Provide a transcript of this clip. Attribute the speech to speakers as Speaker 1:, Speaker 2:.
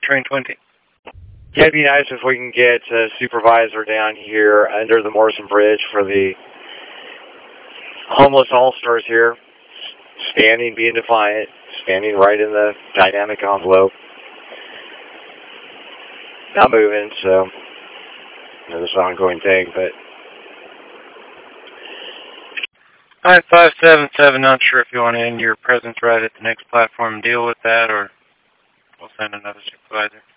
Speaker 1: Train 20.
Speaker 2: Yeah, it'd be nice if we can get a supervisor down here under the Morrison Bridge for the homeless all-stars here, standing, being defiant, standing right in the dynamic envelope. Not moving, so this is an ongoing thing, but...
Speaker 1: Alright, 577, not sure if you want to end your presence right at the next platform and deal with that, or we'll send another supervisor.